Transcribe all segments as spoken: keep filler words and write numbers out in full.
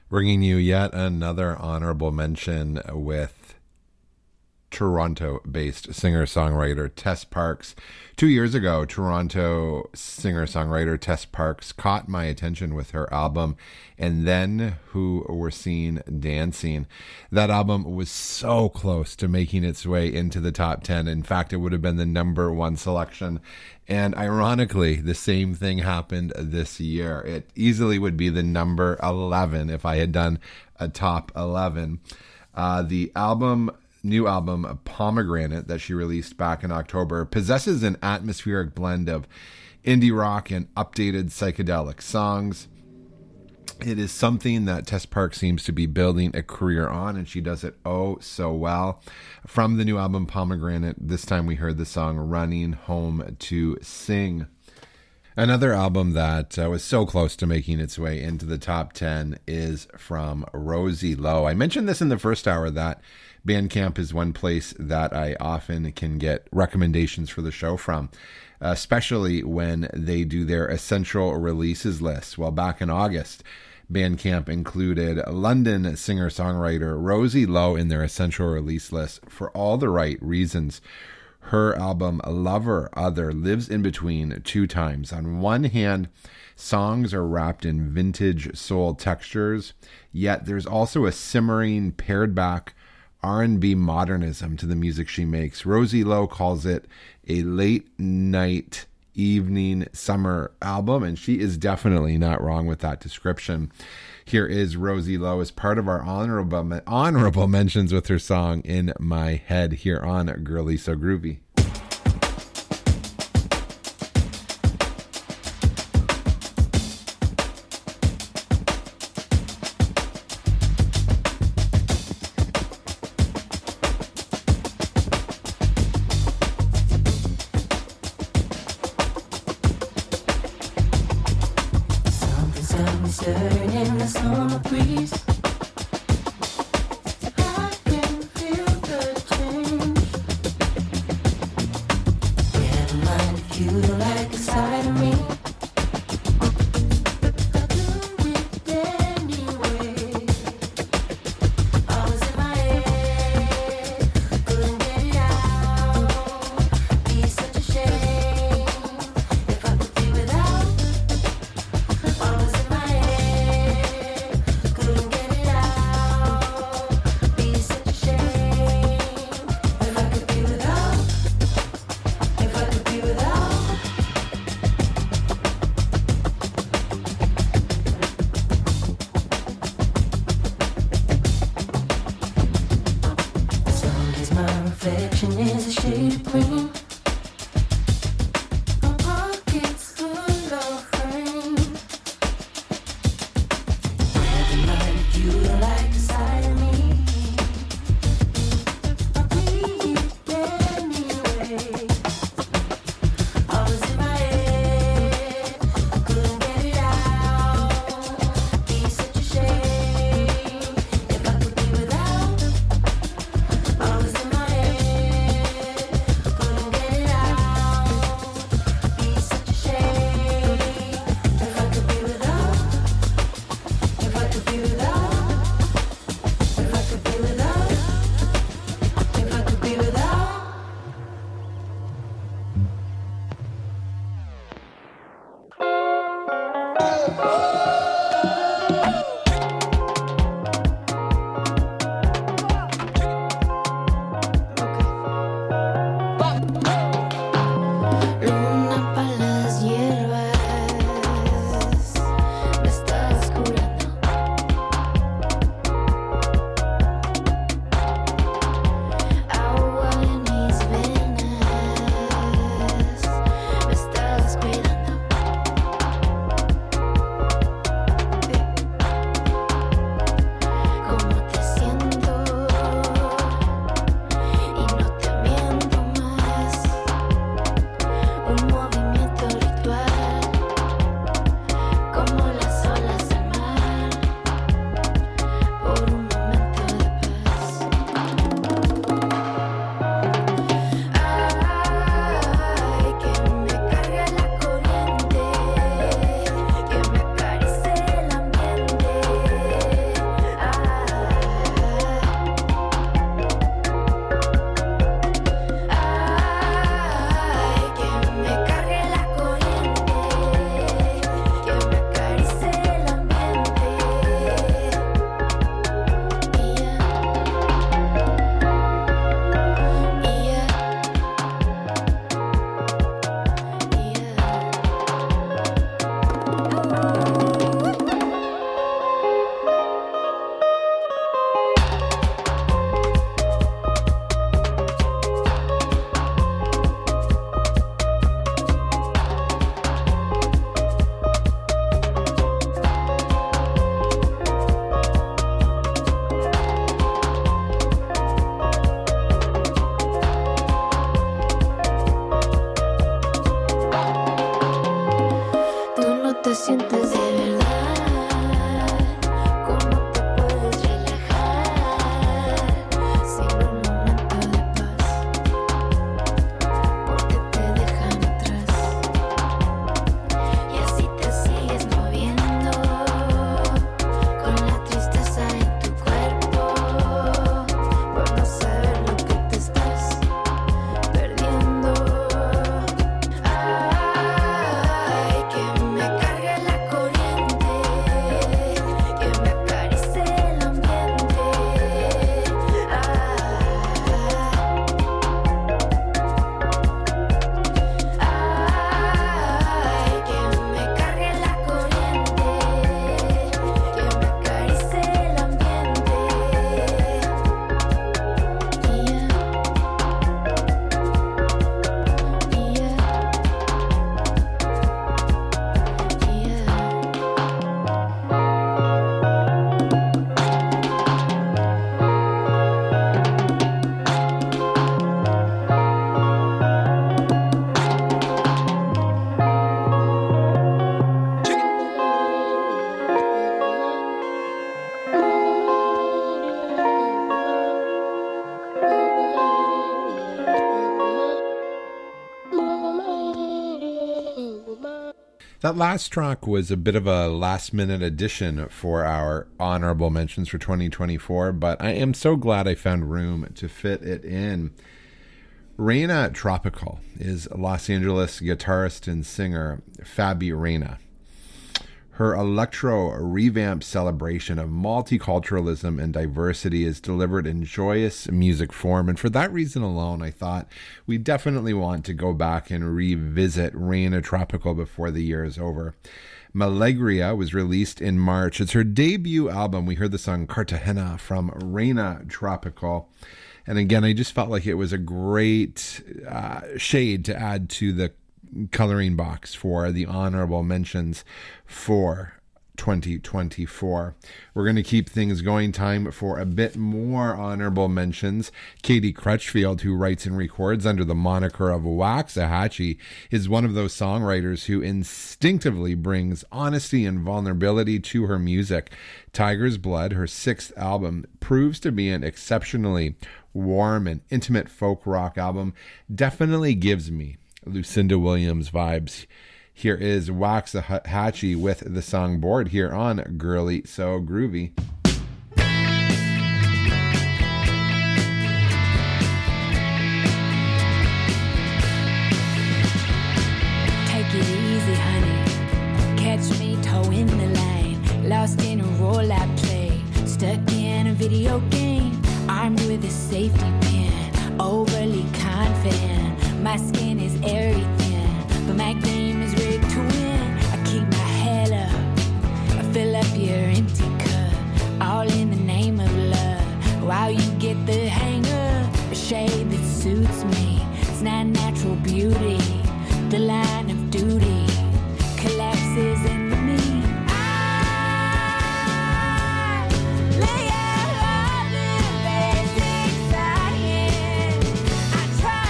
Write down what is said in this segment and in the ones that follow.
Bringing you yet another honorable mention with Toronto-based singer-songwriter Tess Parks. Two years ago, Toronto singer-songwriter Tess Parks caught my attention with her album, And Then Who Were Seen Dancing. That album was so close to making its way into the top ten. In fact, it would have been the number one selection. And ironically, the same thing happened this year. It easily would be the number eleven if I had done a top eleven. Uh, the album... new album, Pomegranate, that she released back in October, possesses an atmospheric blend of indie rock and updated psychedelic songs. It is something that Tess Parks seems to be building a career on, and she does it oh so well. From the new album, Pomegranate, this time we heard the song Running Home to Sing. Another album that uh, was so close to making its way into the top ten is from Rosie Lowe. I mentioned this in the first hour that Bandcamp is one place that I often can get recommendations for the show from, especially when they do their essential releases list. Well, back in August, Bandcamp included London singer-songwriter Rosie Lowe in their essential release list for all the right reasons. Her album, Lover Other, lives in between two times. On one hand, songs are wrapped in vintage soul textures, yet there's also a simmering, pared-back R and B modernism to the music she makes. Rosie Lowe calls it a late-night, evening, summer album, and she is definitely not wrong with that description. Here is Rosie Lowe as part of our honorable honorable mentions with her song In My Head here on Girly So Groovy. sientes de verdad, cómo te puedes relajar sin un momento de paz, porque te dejan atrás y así te sigues moviendo con la tristeza en tu cuerpo por no saber lo que te estás perdiendo. Ay, que me cargue la corriente, que me acaricie el ambiente. Ay, ay, que me cargue la corriente, que me acaricie el ambiente. That last track was a bit of a last-minute addition for our honorable mentions for twenty twenty-four, but I am so glad I found room to fit it in. Reina Tropical is Los Angeles guitarist and singer Fabi Reina. Her electro revamped celebration of multiculturalism and diversity is delivered in joyous music form, and for that reason alone, I thought we definitely want to go back and revisit Reina Tropical before the year is over. Malegria was released in March. It's her debut album. We heard the song Cartagena from Reina Tropical. And again, I just felt like it was a great uh, shade to add to the coloring box for the honorable mentions for twenty twenty-four. We're going to keep things going. Time for a bit more honorable mentions. Katie Crutchfield, who writes and records under the moniker of Waxahachie, is one of those songwriters who instinctively brings honesty and vulnerability to her music. Tiger's Blood, her sixth album, proves to be an exceptionally warm and intimate folk rock album. Definitely gives me Lucinda Williams vibes. Here is Waxahachie with the song Bored here on Girly So Groovy. Take it easy, honey. Catch me toeing the line. Lost in a role I play. Stuck in a video game. Armed with a safety pin. Overly confident. My skin is airy thin. But my game is rigged to win. I keep my head up. I fill up your empty cup. All in the name of love. While you get the hang of a shade that suits me. It's not natural beauty. The line of duty collapses into me. I lay out all the basics I hid. I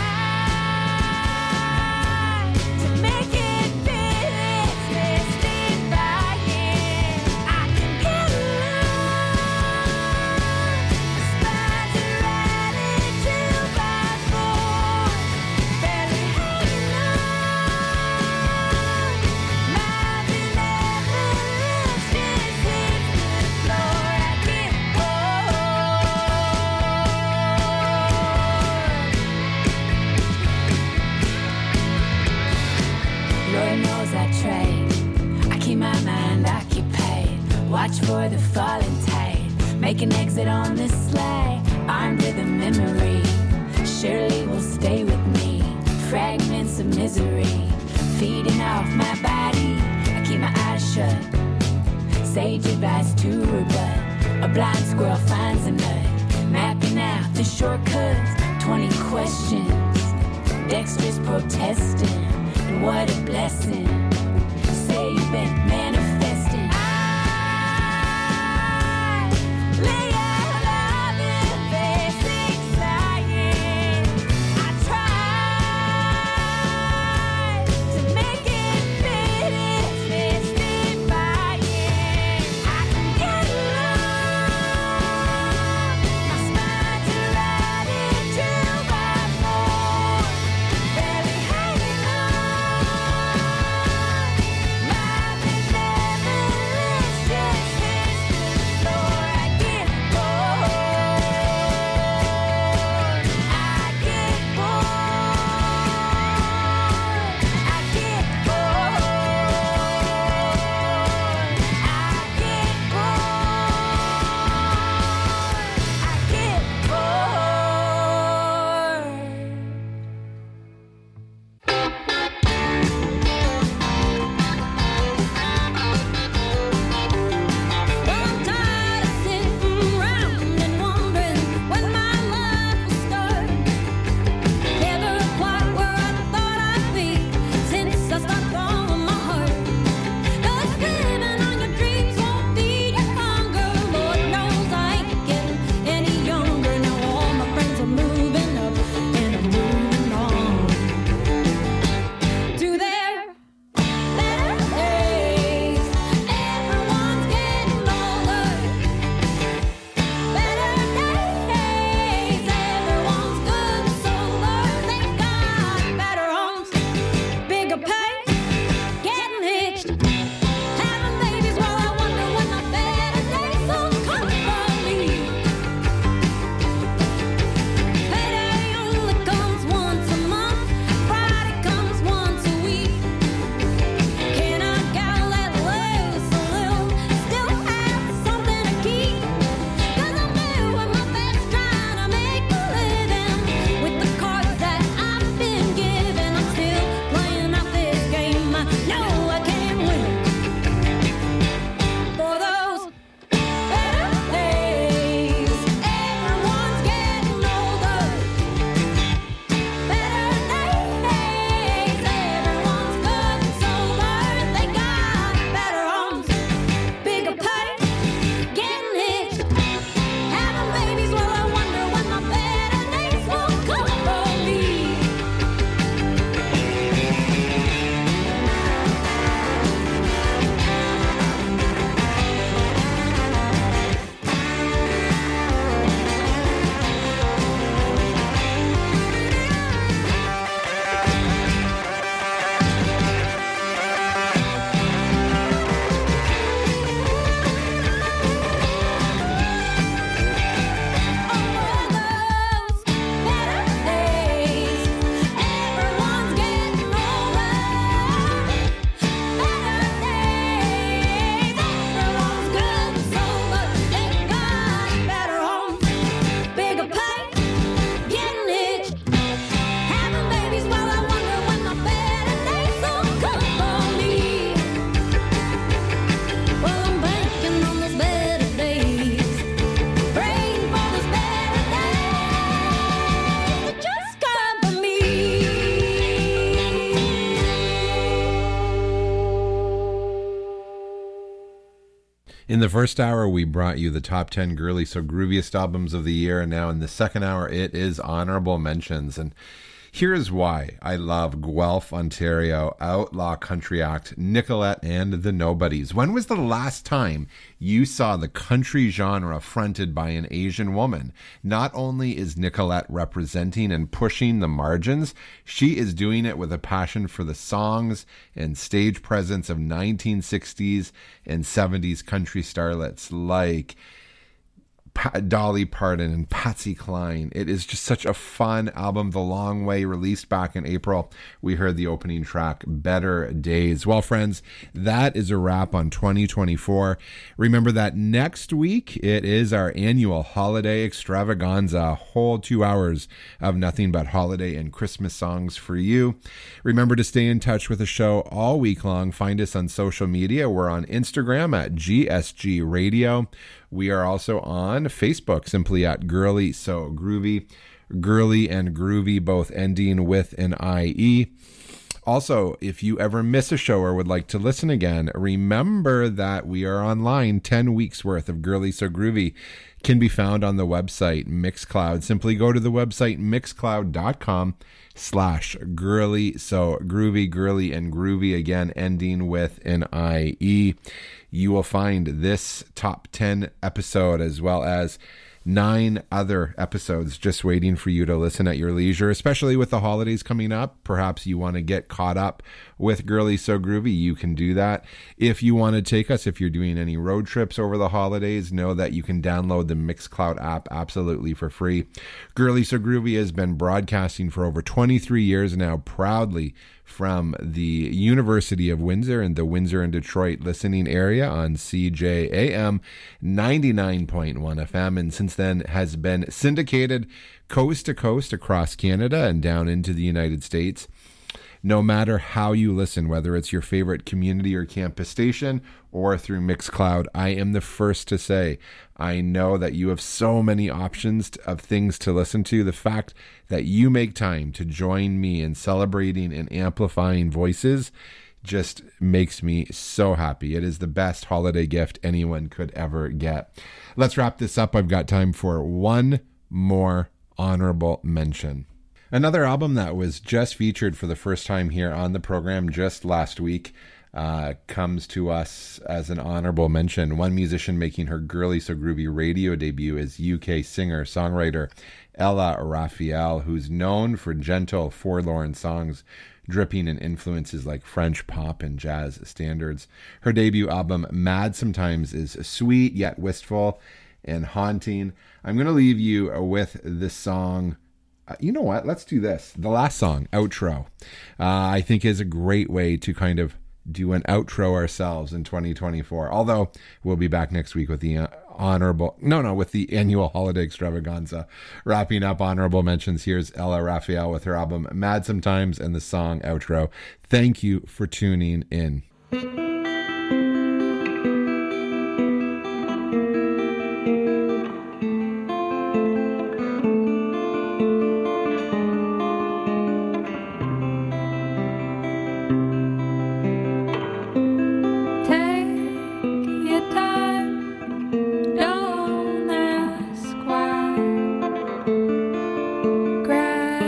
try to make it fit. It's twisted by hand. I can get along. Spies are riding two by four. Barely hanging on. Lord knows I trade. I keep my mind occupied. Watch for the falling tide. Make an exit on this sleigh. Armed with a memory. Surely will stay with me. Fragments of misery. Feeding off my body. I keep my eyes shut. Sage advice to rebut. A blind squirrel finds a nut. Mapping out the shortcuts. Twenty questions. Dexter's protesting. And what a blessing. Say you've been manifesting. I lay out all the basics I hid. I try to make it fit. It's twisted In the first hour, we brought you the top ten girly so grooviest albums of the year, and now in the second hour, it is honorable mentions. And here's why I love Guelph, Ontario, Outlaw Country Act, Nicolette, and the Nobodies. When was the last time you saw the country genre fronted by an Asian woman? Not only is Nicolette representing and pushing the margins, she is doing it with a passion for the songs and stage presence of nineteen sixties and seventies country starlets like Dolly Parton and Patsy Cline. It is just such a fun album. The Long Way, released back in April. We heard the opening track, Better Days. Well, friends, that is a wrap on twenty twenty-four. Remember that next week, it is our annual holiday extravaganza, a whole two hours of nothing but holiday and Christmas songs for you. Remember to stay in touch with the show all week long. Find us on social media. We're on Instagram at G S G Radio. We are also on Facebook, simply at Girly So Groovy. Girly and Groovy, both ending with an I E. Also, if you ever miss a show or would like to listen again, remember that we are online. ten weeks worth of Girly So Groovy can be found on the website Mixcloud. Simply go to the website mixcloud.com slash girly so groovy, girly and groovy, again ending with an I E. You will find this top ten episode as well as nine other episodes just waiting for you to listen at your leisure, especially with the holidays coming up. Perhaps you want to get caught up with Girly So Groovy. You can do that. If you want to take us, if you're doing any road trips over the holidays, know that you can download the Mixcloud app absolutely for free. Girly So Groovy has been broadcasting for over twenty-three years now, proudly from the University of Windsor in the Windsor and Detroit listening area on C J A M ninety-nine point one F M, and since then has been syndicated coast to coast across Canada and down into the United States. No matter how you listen, whether it's your favorite community or campus station or through Mixcloud, I am the first to say, I know that you have so many options of things to listen to. The fact that you make time to join me in celebrating and amplifying voices just makes me so happy. It is the best holiday gift anyone could ever get. Let's wrap this up. I've got time for one more honorable mention. Another album that was just featured for the first time here on the program just last week uh, comes to us as an honorable mention. One musician making her Girly So Groovy radio debut is U K singer-songwriter Ella Raphael, who's known for gentle, forlorn songs dripping in influences like French pop and jazz standards. Her debut album, Mad Sometimes, is sweet yet wistful and haunting. I'm going to leave you with this song. Uh, you know what? Let's do this. The last song, Outro, uh, I think is a great way to kind of do an outro ourselves in twenty twenty-four. Although we'll be back next week with the uh, honorable, no, no, with the annual holiday extravaganza. Wrapping up honorable mentions, here's Ella Raphael with her album Mad Sometimes and the song Outro. Thank you for tuning in.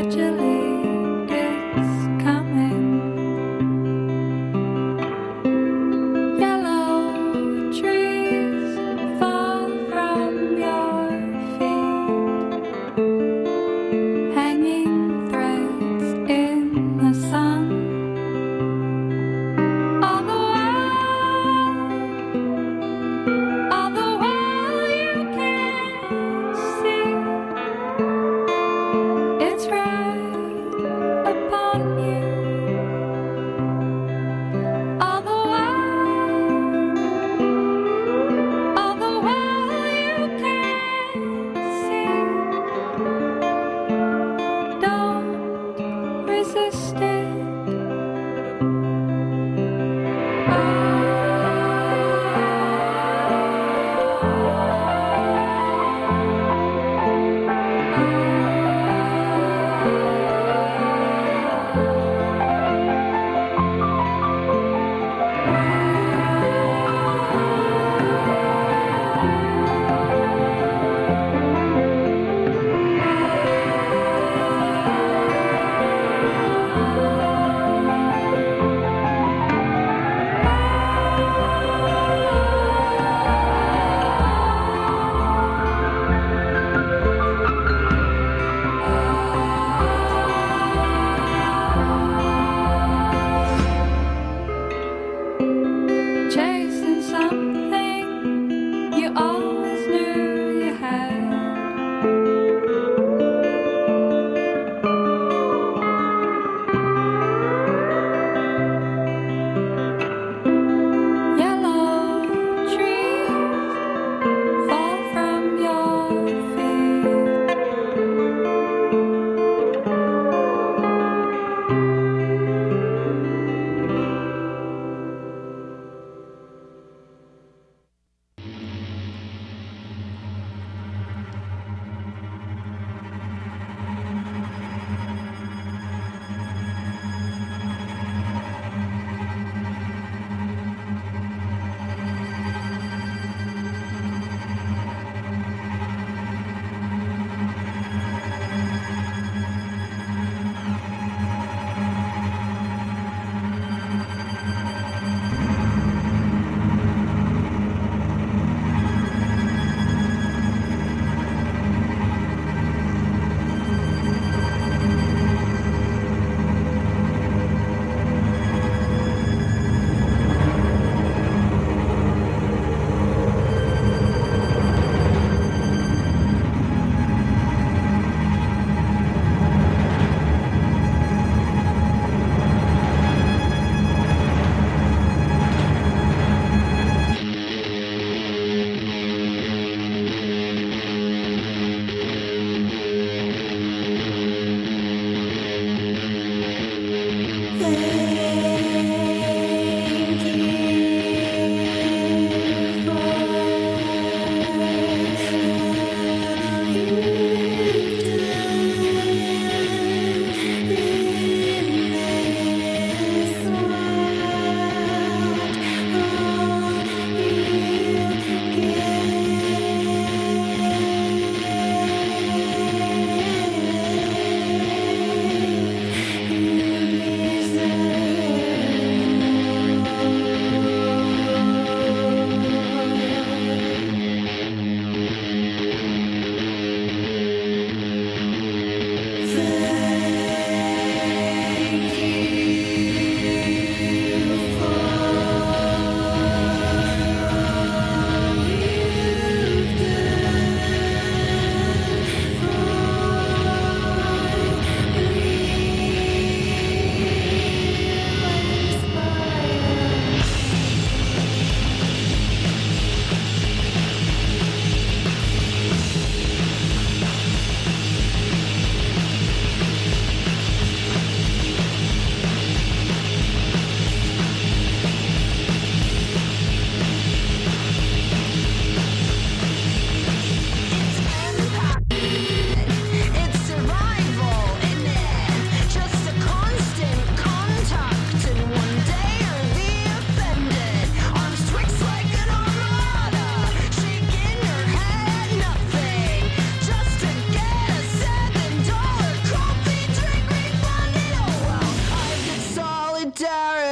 Gradually it's coming.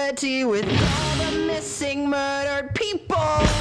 brutality with all the missing murdered people.